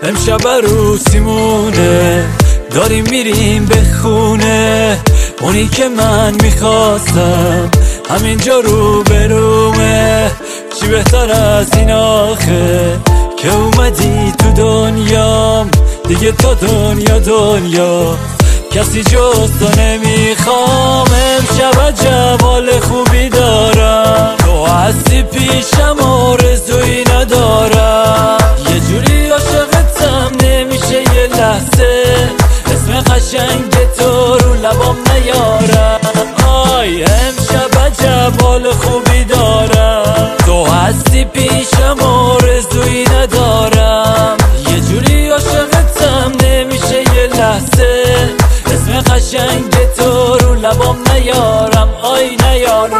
امشب عروسیمونه، داریم میریم به خونه. اونی که من میخواستم همینجا رو برومه. چی بهتر از این آخه که اومدی تو دنیام، دیگه تا دنیا کسی جز تو نمیخوام. امشب عجب حال خوبی دارم، تو هستی پیشم آرزویی ندارم. یه جوری عاشقتم نمیشه یه لحظه اسم قشنگ تو رو لبام نیارم. آی امشب عجب حال خوبی دارم، تو هستی پیشم آرزویی ندارم. یه جوری عاشقتم نمیشه یه لحظه اسم قشنگ تو رو لبام نیارم. آی نیارم.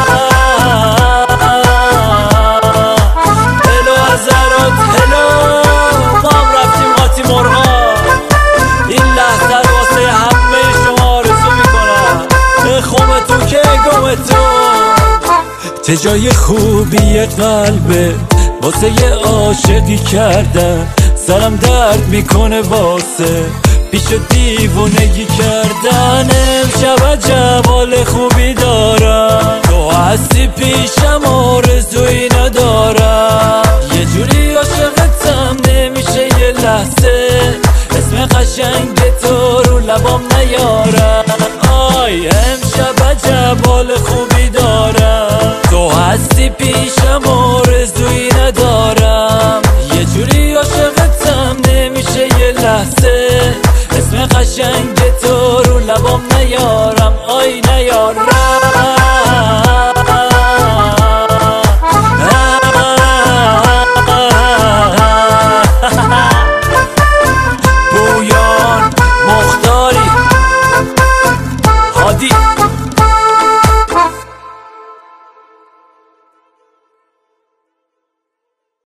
هلو حضرات هلو، ما هم رفتیم قاطی مرغا. این لحظه رو واسه همه شما آرزو میکنم، خومتون که گمتون. تجای خوبی قلبه واسه یه عاشقی کردن، سرم درد میکنه واسه پیش دیوونگی کردن. امشب عجب حال خوبی دارم، تو هستی پیشم آرزویی ندارم. یه جوری عاشقتم نمیشه یه لحظه اسم قشنگ تو رو لبام نیارم. آی امشب عجب حال خوبی دارم، تو هستی پیشم آرزویی ندارم. یه جوری عاشقتم نمیشه یه لحظه اسم قشنگ تو رو لبام نیارم. آی نیارم.